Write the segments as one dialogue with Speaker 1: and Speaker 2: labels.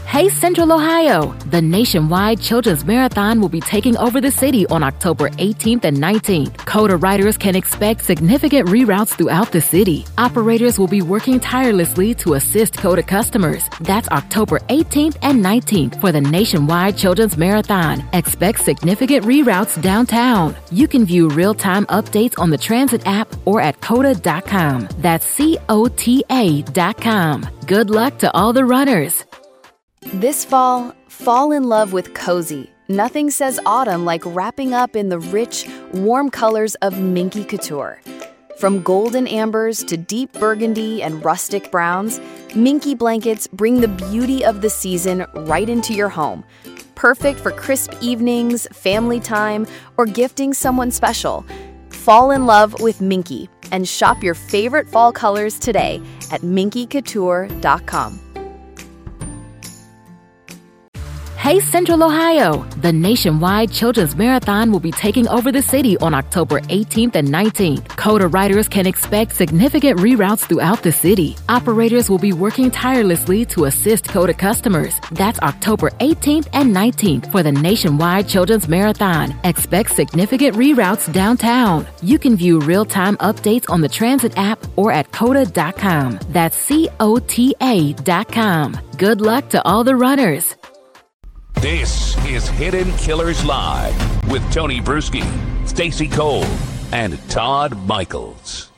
Speaker 1: Hey Central Ohio! The nationwide Children's Marathon will be taking over the city on October 18th and 19th. CODA riders can expect significant reroutes throughout the city. Operators will be working tirelessly to assist CODA customers. That's October 18th and 19th for the nationwide Children's Marathon. Expect significant reroutes downtown. You can view real-time updates on the transit app or at COTA.com. That's COTA.com. Good luck to all the runners.
Speaker 2: This fall in love with cozy. Nothing says autumn like wrapping up in the rich, warm colors of Minky Couture. From golden ambers to deep burgundy and rustic browns, Minky blankets bring the beauty of the season right into your home. Perfect for crisp evenings, family time, or gifting someone special. Fall in love with Minky and shop your favorite fall colors today at minkycouture.com.
Speaker 1: Hey Central Ohio! The nationwide Children's Marathon will be taking over the city on October 18th and 19th. CODA riders can expect significant reroutes throughout the city. Operators will be working tirelessly to assist CODA customers. That's October 18th and 19th for the nationwide Children's Marathon. Expect significant reroutes downtown. You can view real-time updates on the transit app or at COTA.com. That's COTA.com. Good luck to all the runners.
Speaker 3: This is Hidden Killers Live with Tony Bruschi, Stacey Cole, and Todd Michaels.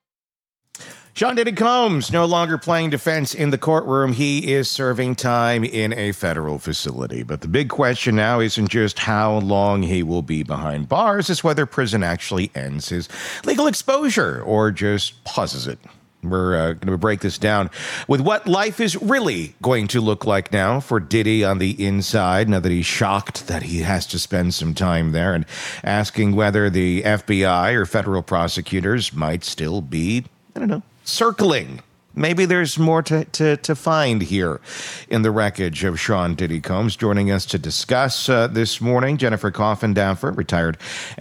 Speaker 4: Sean Diddy Combs no longer playing defense in the courtroom. He is serving time in a federal facility. But the big question now isn't just how long he will be behind bars, it's whether prison actually ends his legal exposure or just pauses it. We're going to break this down with what life is really going to look like now for Diddy on the inside, now that he's shocked that he has to spend some time there, and asking whether the FBI or federal prosecutors might still be, circling. Maybe there's more to find here in the wreckage of Sean Diddy Combs. Joining us to discuss this morning, Jennifer Coffindaffer, retired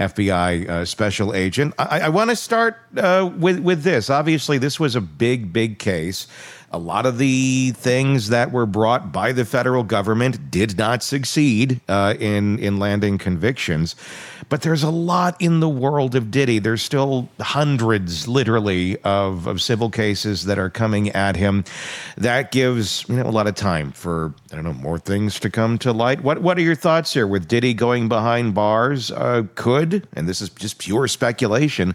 Speaker 4: FBI special agent. I want to start with this. Obviously, this was a big case. A lot of the things that were brought by the federal government did not succeed in landing convictions. But there's a lot in the world of Diddy. There's still hundreds, literally, of civil cases that are coming at him. That gives a lot of time for, more things to come to light. What are your thoughts here with Diddy going behind bars? Could, and this is just pure speculation,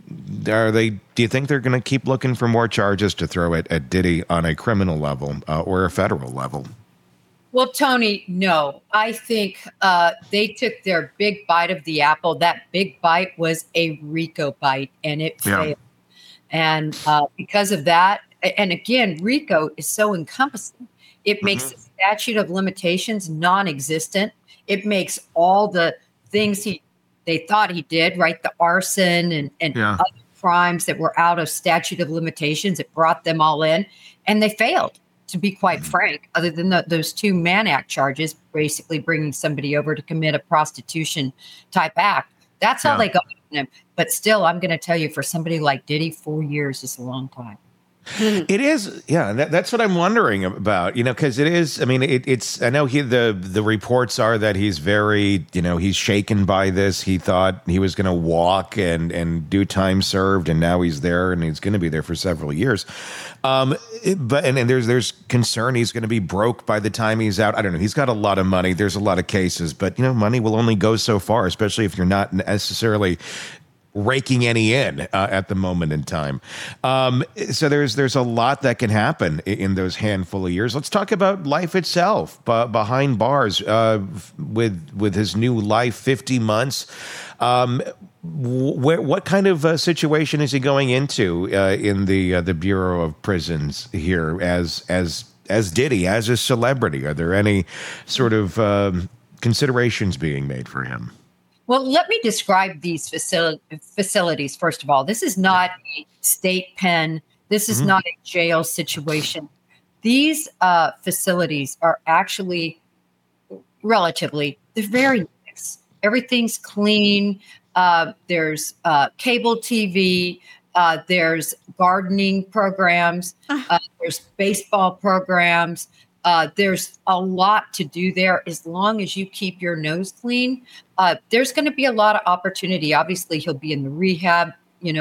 Speaker 4: do you think they're going to keep looking for more charges to throw at Diddy on a criminal level or a federal level?
Speaker 5: Well, Tony, no. I think they took their big bite of the apple. That big bite was a RICO bite, and it failed. And because of that, and again, RICO is so encompassing. It makes the statute of limitations non-existent. It makes all the things they thought he did, right? The arson and other crimes that were out of statute of limitations. It brought them all in, and they failed, to be quite frank, other than those two Mann Act charges, basically bringing somebody over to commit a prostitution type act. That's all they got on him. But still, I'm going to tell you, for somebody like Diddy, 4 years is a long time.
Speaker 4: It is, that's what I'm wondering about, because it is, it's, I know the reports are that he's very, he's shaken by this. He thought he was going to walk and do time served, and now he's there, and he's going to be there for several years. But there's concern he's going to be broke by the time he's out. I don't know. He's got a lot of money. There's a lot of cases, but, money will only go so far, especially if you're not necessarily raking any in at the moment in time. So there's a lot that can happen in those handful of years. Let's talk about life itself behind bars with his new life, 50 months. What kind of situation is he going into in the Bureau of Prisons here as Diddy, as a celebrity? Are there any sort of considerations being made for him?
Speaker 5: Well, let me describe these facilities, first of all. This is not a state pen. This is not a jail situation. These facilities are actually they're very nice. Everything's clean. There's cable TV. There's gardening programs. There's baseball programs. There's a lot to do there. As long as you keep your nose clean, there's going to be a lot of opportunity. Obviously, he'll be in the rehab,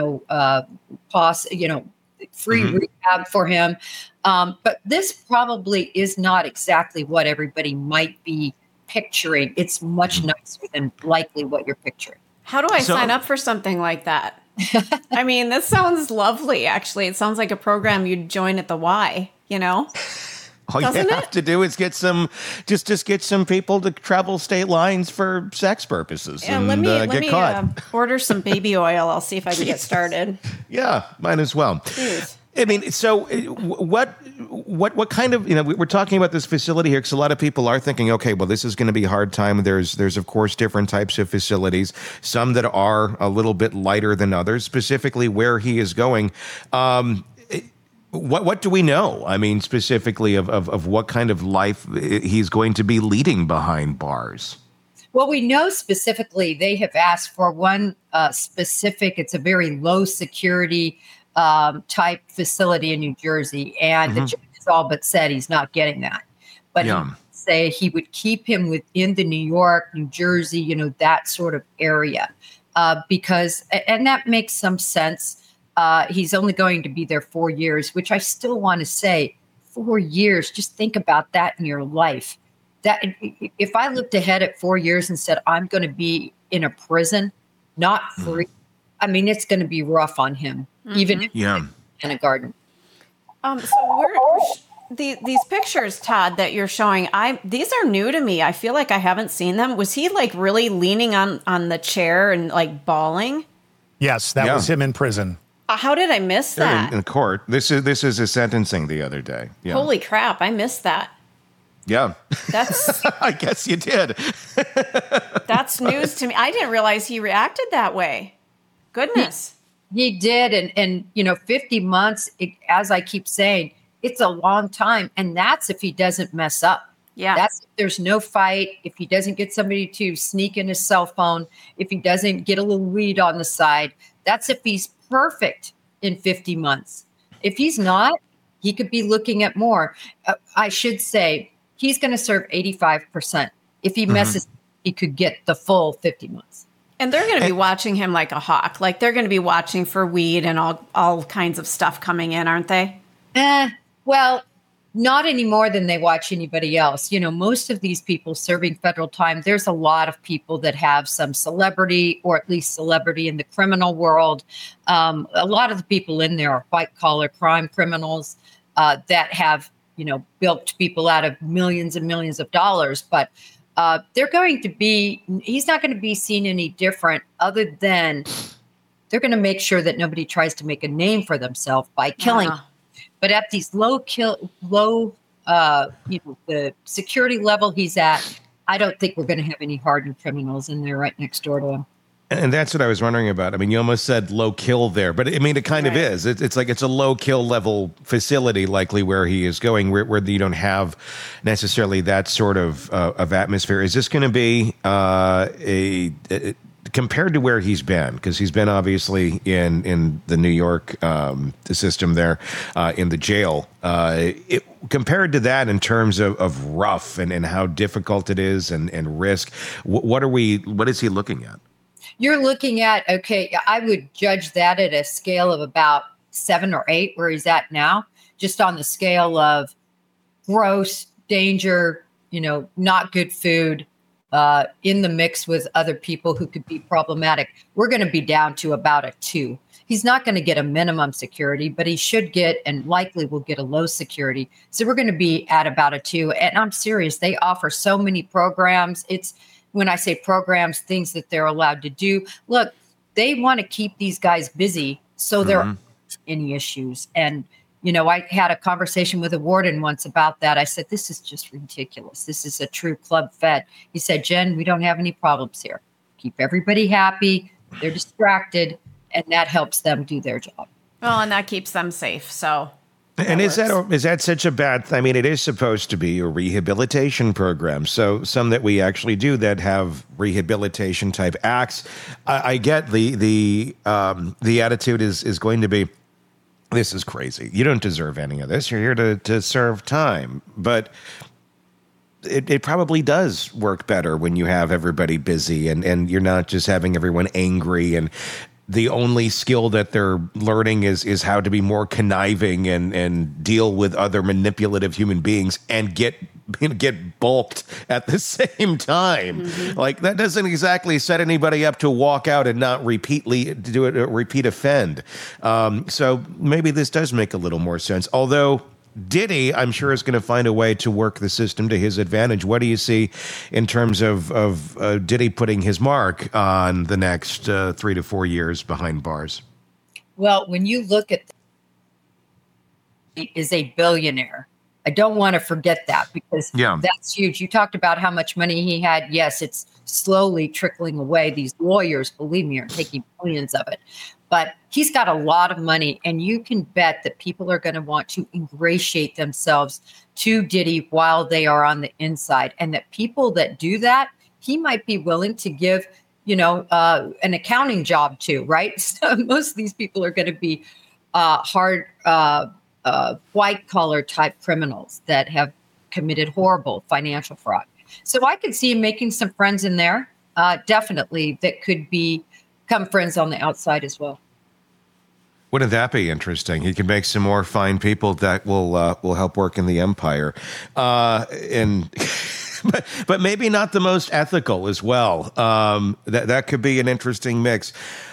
Speaker 5: free rehab for him. But this probably is not exactly what everybody might be picturing. It's much nicer than likely what you're picturing.
Speaker 6: How do I sign up for something like that? I mean, this sounds lovely, actually. It sounds like a program you'd join at the Y,
Speaker 4: All you have to do is get some people to travel state lines for sex purposes and get caught.
Speaker 6: Order some baby oil. I'll see if I can get started.
Speaker 4: Yeah, might as well.
Speaker 6: Jeez.
Speaker 4: I mean, so what kind of, we're talking about this facility here because a lot of people are thinking, okay, well, this is going to be a hard time. There's of course different types of facilities, some that are a little bit lighter than others, specifically where he is going. What do we know? I mean, specifically of what kind of life he's going to be leading behind bars.
Speaker 5: Well, we know specifically they have asked for one specific, it's a very low security type facility in New Jersey. And the judge has all but said he's not getting that. But he would say he would keep him within the New York, New Jersey, that sort of area. Because that makes some sense. He's only going to be there 4 years, which I still want to say 4 years. Just think about that in your life. That if I looked ahead at 4 years and said, I'm going to be in a prison, not free, I mean, it's going to be rough on him, even if in a garden.
Speaker 6: These pictures, Todd, that you're showing, these are new to me. I feel like I haven't seen them. Was he like really leaning on the chair and like bawling?
Speaker 7: Yes, that was him in prison.
Speaker 6: How did I miss that?
Speaker 4: In court. This is his sentencing the other day. Yeah.
Speaker 6: Holy crap, I missed that.
Speaker 4: Yeah.
Speaker 6: That's
Speaker 4: I guess you did.
Speaker 6: That's news to me. I didn't realize he reacted that way. Goodness.
Speaker 5: He did. And 50 months, as I keep saying, it's a long time. And that's if he doesn't mess up.
Speaker 6: Yeah.
Speaker 5: That's if there's no fight, if he doesn't get somebody to sneak in his cell phone, if he doesn't get a little weed on the side. That's if he's perfect in 50 months. If he's not, he could be looking at more. I should say he's going to serve 85%. If he messes, he could get the full 50 months.
Speaker 6: And they're going to be watching him like a hawk. Like they're going to be watching for weed and all kinds of stuff coming in, aren't they?
Speaker 5: Well, not any more than they watch anybody else. Most of these people serving federal time, there's a lot of people that have some celebrity or at least celebrity in the criminal world. A lot of the people in there are white-collar crime criminals that have, bilked people out of millions and millions of dollars. But he's not going to be seen any different other than they're going to make sure that nobody tries to make a name for themselves by killing. But at these the security level he's at, I don't think we're going to have any hardened criminals in there right next door to him.
Speaker 4: And that's what I was wondering about. I mean, you almost said low kill there, but I mean, it kind of is. It's like it's a low kill level facility, likely where he is going, where you don't have necessarily that sort of atmosphere. Is this going to be compared to where he's been, because he's been obviously in the New York system there, in the jail, compared to that in terms of rough and how difficult it is and risk, what is he looking at?
Speaker 5: You're looking at, I would judge that at a scale of about 7 or 8 where he's at now, just on the scale of gross, danger, not good food, in the mix with other people who could be problematic. We're going to be down to about a 2. He's not going to get a minimum security, but he should get and likely will get a low security. So we're going to be at about a 2. And I'm serious. They offer so many programs. It's when I say programs, things that they're allowed to do. Look, they want to keep these guys busy so there aren't any issues. And I had a conversation with a warden once about that. I said, this is just ridiculous. This is a true club fed. He said, Jen, we don't have any problems here. Keep everybody happy. They're distracted, and that helps them do their job.
Speaker 6: Well, and that keeps them safe. So,
Speaker 4: and is that such a bad thing? I mean, it is supposed to be a rehabilitation program. So some that we actually do that have rehabilitation type acts. I get the attitude is going to be, this is crazy. You don't deserve any of this. You're here to serve time. But it probably does work better when you have everybody busy and you're not just having everyone angry, and the only skill that they're learning is how to be more conniving and deal with other manipulative human beings and get bulked at the same time. Mm-hmm. Like, that doesn't exactly set anybody up to walk out and not repeat offend. So maybe this does make a little more sense. Although Diddy, I'm sure, is going to find a way to work the system to his advantage. What do you see in terms of Diddy putting his mark on the next 3 to 4 years behind bars?
Speaker 5: Well, when you look at he is a billionaire. I don't want to forget that, because that's huge. You talked about how much money he had. Yes, it's slowly trickling away. These lawyers, believe me, are taking millions of it. But he's got a lot of money, and you can bet that people are going to want to ingratiate themselves to Diddy while they are on the inside. And that people that do that, he might be willing to give, an accounting job to, right? So most of these people are going to be hard, white-collar type criminals that have committed horrible financial fraud. So I could see him making some friends in there, definitely, that could become friends on the outside as well.
Speaker 4: Wouldn't that be interesting? He can make some more fine people that will help work in the empire, but maybe not the most ethical as well. That could be an interesting mix.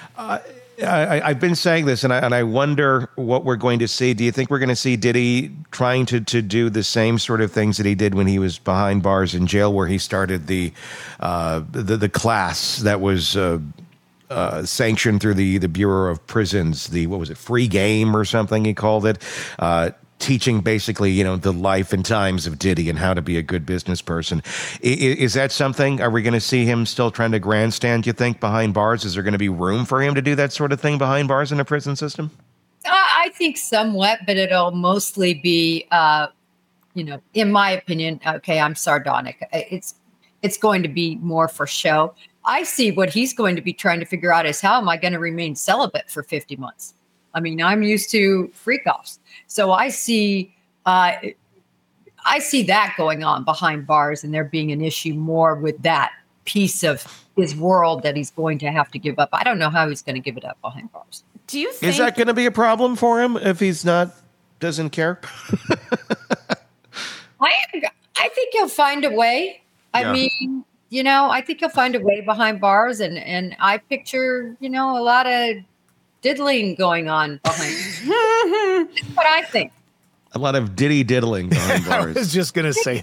Speaker 4: I've been saying this, and I wonder what we're going to see. Do you think we're going to see Diddy trying to do the same sort of things that he did when he was behind bars in jail, where he started the class that was sanctioned through the Bureau of Prisons, free game or something he called it, teaching basically, the life and times of Diddy and how to be a good business person. Is that something? Are we going to see him still trying to grandstand, you think, behind bars? Is there going to be room for him to do that sort of thing behind bars in a prison system?
Speaker 5: I think somewhat, but it'll mostly be, in my opinion, okay, I'm sardonic. It's going to be more for show. I see what he's going to be trying to figure out is, how am I going to remain celibate for 50 months? I mean, I'm used to freak-offs. So I see that going on behind bars, and there being an issue more with that piece of his world that he's going to have to give up. I don't know how he's going to give it up behind bars.
Speaker 6: Do you think...
Speaker 4: Is that going to be a problem for him if he's doesn't care?
Speaker 5: I think he'll find a way. I mean... I think he'll find a way behind bars, and I picture, a lot of diddling going on behind. That's what I think.
Speaker 4: A lot of Diddy diddling behind bars.
Speaker 7: I was just going to say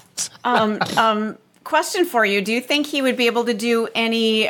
Speaker 7: that.
Speaker 6: Question for you. Do you think he would be able to do any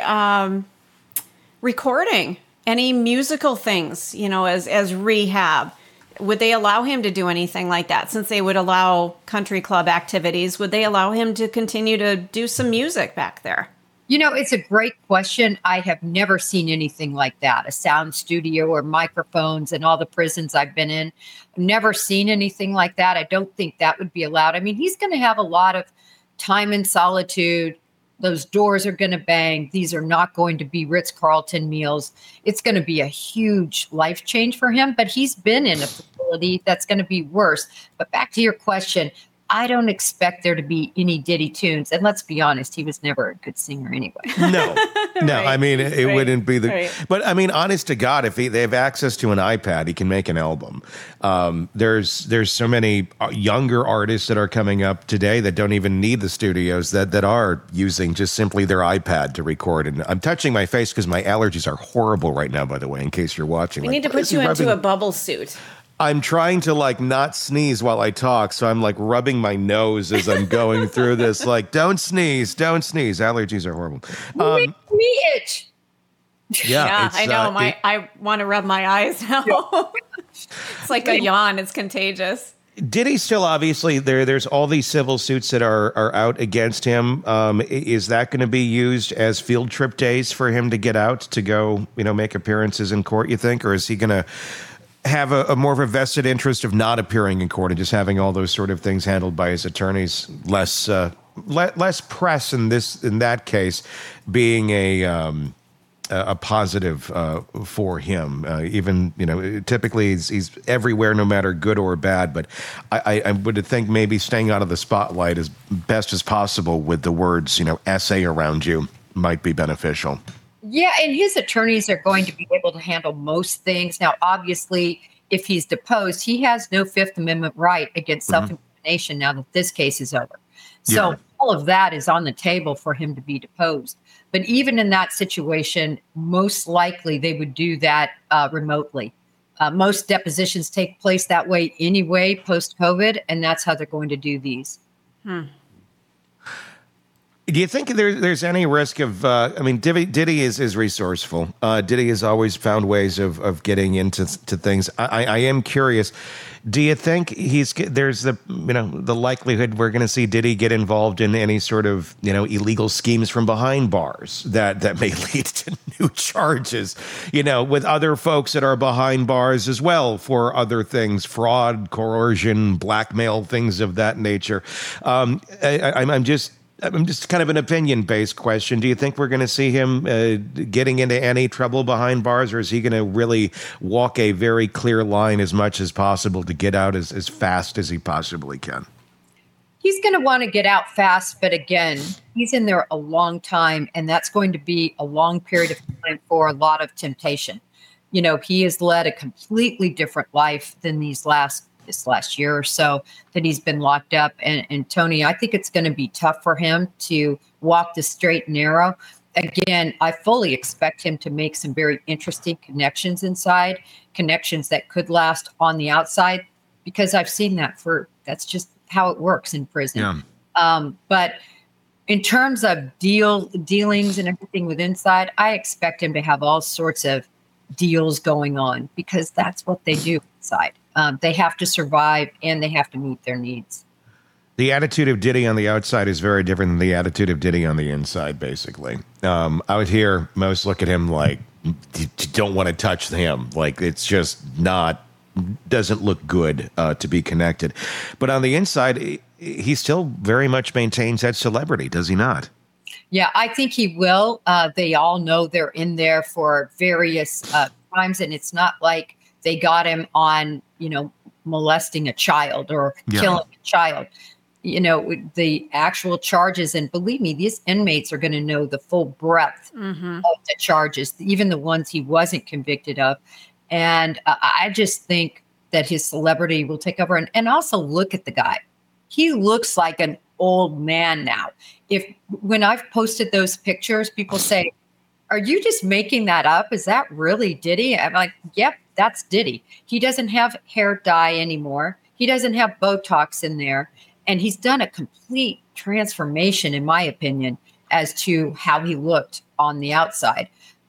Speaker 6: recording, any musical things, as rehab? Would they allow him to do anything like that? Since they would allow country club activities, would they allow him to continue to do some music back there?
Speaker 5: It's a great question. I have never seen anything like that, a sound studio or microphones in all the prisons I've been in. I've never seen anything like that. I don't think that would be allowed. I mean, he's going to have a lot of time in solitude. Those doors are going to bang. These are not going to be Ritz-Carlton meals. It's going to be a huge life change for him, but he's been in a facility that's going to be worse. But back to your question, I don't expect there to be any Diddy tunes. And let's be honest, he was never a good singer anyway.
Speaker 4: No. Right. I mean, it wouldn't be
Speaker 6: Right.
Speaker 4: But I mean, honest to God, if they have access to an iPad, he can make an album. There's so many younger artists that are coming up today that don't even need the studios that are using just simply their iPad to record. And I'm touching my face because my allergies are horrible right now, by the way, in case you're watching.
Speaker 6: We need to put you into a bubble suit.
Speaker 4: I'm trying to not sneeze while I talk, so I'm rubbing my nose as I'm going through this. Don't sneeze. Allergies are horrible.
Speaker 5: Me itch.
Speaker 6: Yeah, I know. I want to rub my eyes now. It's like a yawn. It's contagious.
Speaker 4: Diddy still obviously there's all these civil suits that are out against him. Is that going to be used as field trip days for him to get out to go, make appearances in court, you think? Or is he going to have a more of a vested interest of not appearing in court and just having all those sort of things handled by his attorneys, less press in that case, being a a positive for him. Even, typically he's everywhere, no matter good or bad. But I would think maybe staying out of the spotlight as best as possible with the words, essay around you might be beneficial.
Speaker 5: Yeah, and his attorneys are going to be able to handle most things. Now, obviously, if he's deposed, he has no Fifth Amendment right against self-incrimination now that this case is over. So all of that is on the table for him to be deposed. But even in that situation, most likely they would do that remotely. Most depositions take place that way anyway, post-COVID, and that's how they're going to do these.
Speaker 4: Do you think there's any risk of, Diddy is resourceful. Diddy has always found ways of getting into things. I am curious, do you think there's the likelihood we're going to see Diddy get involved in any sort of, illegal schemes from behind bars that may lead to new charges, with other folks that are behind bars as well for other things, fraud, coercion, blackmail, things of that nature? I'm just kind of an opinion-based question. Do you think we're going to see him getting into any trouble behind bars, or is he going to really walk a very clear line as much as possible to get out as fast as he possibly can?
Speaker 5: He's going to want to get out fast, but again, he's in there a long time, and that's going to be a long period of time for a lot of temptation. He has led a completely different life than this last year or so that he's been locked up. And Tony, I think it's going to be tough for him to walk the straight and narrow. Again, I fully expect him to make some very interesting connections inside, connections that could last on the outside, because I've seen that's just how it works in prison. Yeah. But in terms of dealings and everything with inside, I expect him to have all sorts of deals going on, because that's what they do inside. They have to survive and they have to meet their needs.
Speaker 4: The attitude of Diddy on the outside is very different than the attitude of Diddy on the inside, basically. Out here, most look at him like, you don't want to touch him. Like, it's just doesn't look good to be connected. But on the inside, he still very much maintains that celebrity, does he not?
Speaker 5: Yeah, I think he will. They all know they're in there for various crimes, and it's not like they got him on, molesting a child or killing a child. The actual charges, and believe me, these inmates are going to know the full breadth of the charges, even the ones he wasn't convicted of. And I just think that his celebrity will take over. And also look at the guy. He looks like an old man now. When I've posted those pictures, people say, "Are you just making that up? Is that really Diddy?" I'm like, "Yep, that's Diddy." He doesn't have hair dye anymore. He doesn't have Botox in there. And he's done a complete transformation, in my opinion, as to how he looked on the outside.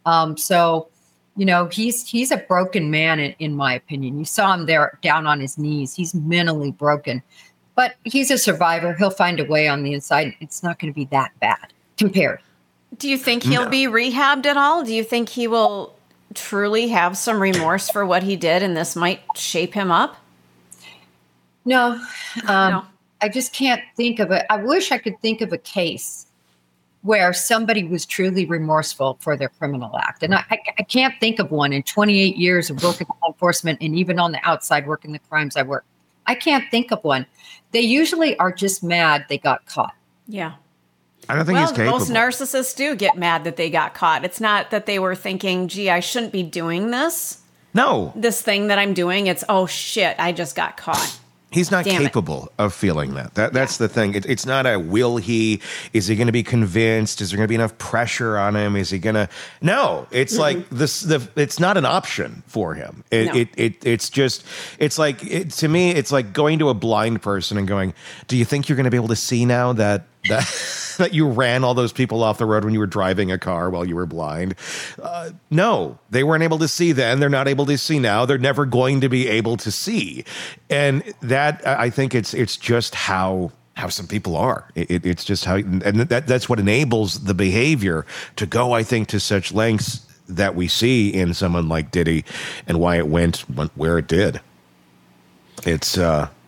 Speaker 5: He's a broken man, in my opinion. You saw him there down on his knees. He's mentally broken. But he's a survivor. He'll find a way on the inside. It's not going to be that bad compared.
Speaker 6: Do you think he'll be rehabbed at all? Do you think he will truly have some remorse for what he did, and this might shape him up?
Speaker 5: No.
Speaker 6: No.
Speaker 5: I just can't think of it. I wish I could think of a case where somebody was truly remorseful for their criminal act. And I can't think of one in 28 years of working in law enforcement, and even on the outside working the crimes I work. I can't think of one. They usually are just mad they got caught.
Speaker 6: Yeah.
Speaker 4: I don't think he's capable.
Speaker 6: Most narcissists do get mad that they got caught. It's not that they were thinking, gee, I shouldn't be doing this.
Speaker 4: No.
Speaker 6: This thing that I'm doing, it's, oh shit, I just got caught.
Speaker 4: He's not capable of feeling that. That's the thing. It's not a will he. Is he going to be convinced? Is there going to be enough pressure on him? Is he going to? No. It's like this. It's not an option for him. It's just. It's like to me. It's like going to a blind person and going, "Do you think you're going to be able to see now that you ran all those people off the road when you were driving a car while you were blind?" No, they weren't able to see then. They're not able to see now. They're never going to be able to see. And that, I think it's just how some people are. It's just how, and that's what enables the behavior to go, I think, to such lengths that we see in someone like Diddy, and why it went where it did. It's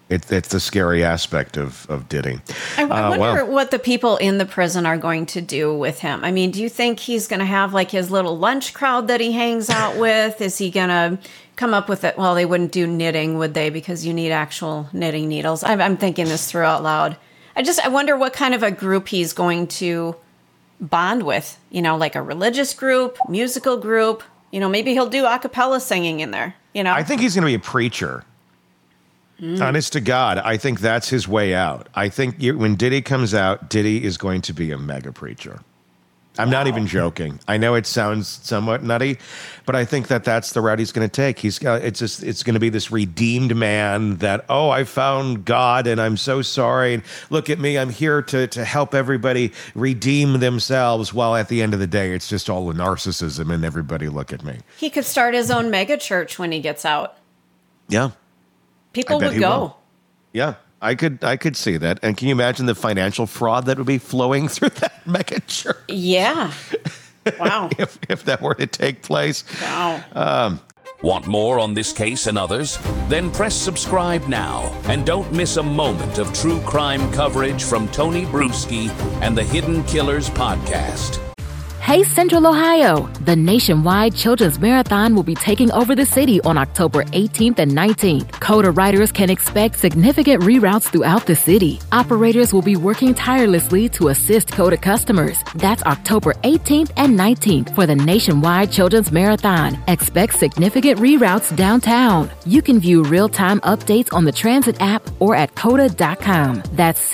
Speaker 4: It's the scary aspect of Diddy.
Speaker 6: I wonder what the people in the prison are going to do with him. I mean, do you think he's going to have like his little lunch crowd that he hangs out with? Is he going to come up with it? Well, they wouldn't do knitting, would they? Because you need actual knitting needles. I'm thinking this through out loud. I wonder what kind of a group he's going to bond with. You know, like a religious group, musical group. You know, maybe he'll do a cappella singing in there. You know,
Speaker 4: I think he's going to be a preacher. Honest to God, I think that's his way out. I think when Diddy comes out, Diddy is going to be a mega preacher. I'm not even joking. I know it sounds somewhat nutty, but I think that's the route he's going to take. It's going to be this redeemed man that, oh, I found God and I'm so sorry. And look at me, I'm here to help everybody redeem themselves. While at the end of the day, it's just all a narcissism and everybody look at me.
Speaker 6: He could start his own mega church when he gets out.
Speaker 4: Yeah.
Speaker 6: People would go.
Speaker 4: Will. Yeah, I could see that. And can you imagine the financial fraud that would be flowing through that mega church?
Speaker 6: Yeah. Wow.
Speaker 4: if that were to take place.
Speaker 6: Wow.
Speaker 3: Want more on this case and others? Then press subscribe now and don't miss a moment of true crime coverage from Tony Bruschi and the Hidden Killers podcast.
Speaker 1: Hey Central Ohio! The nationwide Children's Marathon will be taking over the city on October 18th and 19th. CODA riders can expect significant reroutes throughout the city. Operators will be working tirelessly to assist CODA customers. That's October 18th and 19th for the nationwide Children's Marathon. Expect significant reroutes downtown. You can view real-time updates on the Transit app or at COTA.com. That's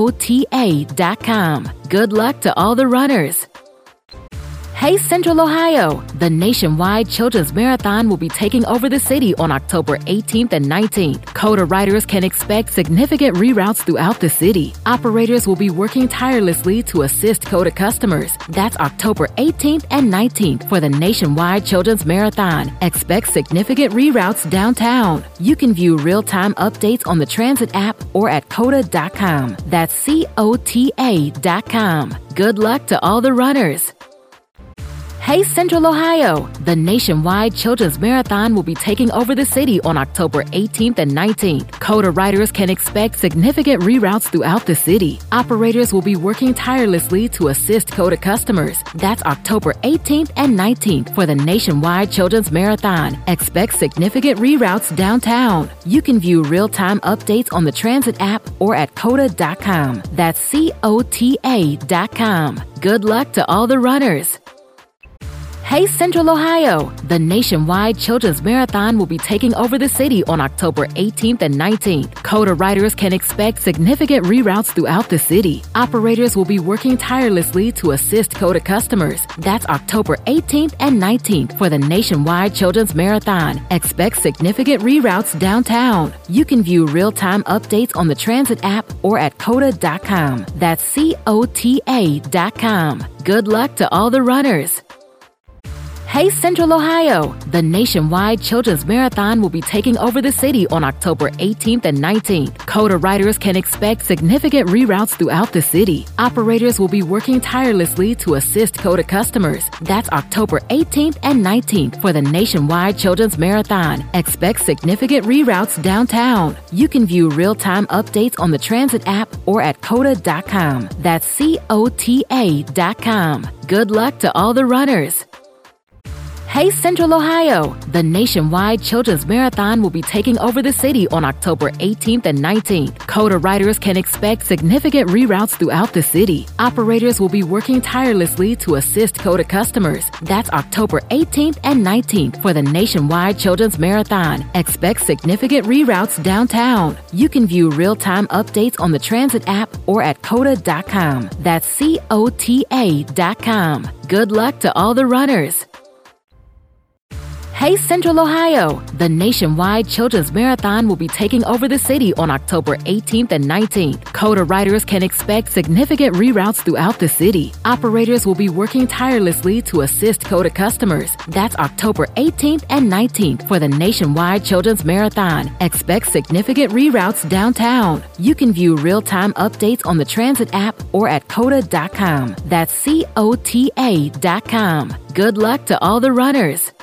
Speaker 1: COTA.com. Good luck to all the runners. Hey Central Ohio! The nationwide Children's Marathon will be taking over the city on October 18th and 19th. CODA riders can expect significant reroutes throughout the city. Operators will be working tirelessly to assist CODA customers. That's October 18th and 19th for the nationwide Children's Marathon. Expect significant reroutes downtown. You can view real-time updates on the Transit app or at COTA.com. That's COTA.com. Good luck to all the runners. Hey Central Ohio! The nationwide Children's Marathon will be taking over the city on October 18th and 19th. CODA riders can expect significant reroutes throughout the city. Operators will be working tirelessly to assist CODA customers. That's October 18th and 19th for the nationwide Children's Marathon. Expect significant reroutes downtown. You can view real-time updates on the Transit app or at COTA.com. That's COTA.com. Good luck to all the runners. Hey Central Ohio! The nationwide Children's Marathon will be taking over the city on October 18th and 19th. CODA riders can expect significant reroutes throughout the city. Operators will be working tirelessly to assist CODA customers. That's October 18th and 19th for the nationwide Children's Marathon. Expect significant reroutes downtown. You can view real-time updates on the Transit app or at COTA.com. That's COTA.com. Good luck to all the runners. Hey Central Ohio! The nationwide Children's Marathon will be taking over the city on October 18th and 19th. CODA riders can expect significant reroutes throughout the city. Operators will be working tirelessly to assist CODA customers. That's October 18th and 19th for the nationwide Children's Marathon. Expect significant reroutes downtown. You can view real-time updates on the Transit app or at COTA.com. That's COTA.com. Good luck to all the runners. Hey Central Ohio! The nationwide Children's Marathon will be taking over the city on October 18th and 19th. CODA riders can expect significant reroutes throughout the city. Operators will be working tirelessly to assist CODA customers. That's October 18th and 19th for the nationwide Children's Marathon. Expect significant reroutes downtown. You can view real-time updates on the Transit app or at COTA.com. That's COTA.com. Good luck to all the runners. Hey Central Ohio! The nationwide Children's Marathon will be taking over the city on October 18th and 19th. CODA riders can expect significant reroutes throughout the city. Operators will be working tirelessly to assist CODA customers. That's October 18th and 19th for the nationwide Children's Marathon. Expect significant reroutes downtown. You can view real-time updates on the Transit app or at COTA.com. That's COTA.com. Good luck to all the runners.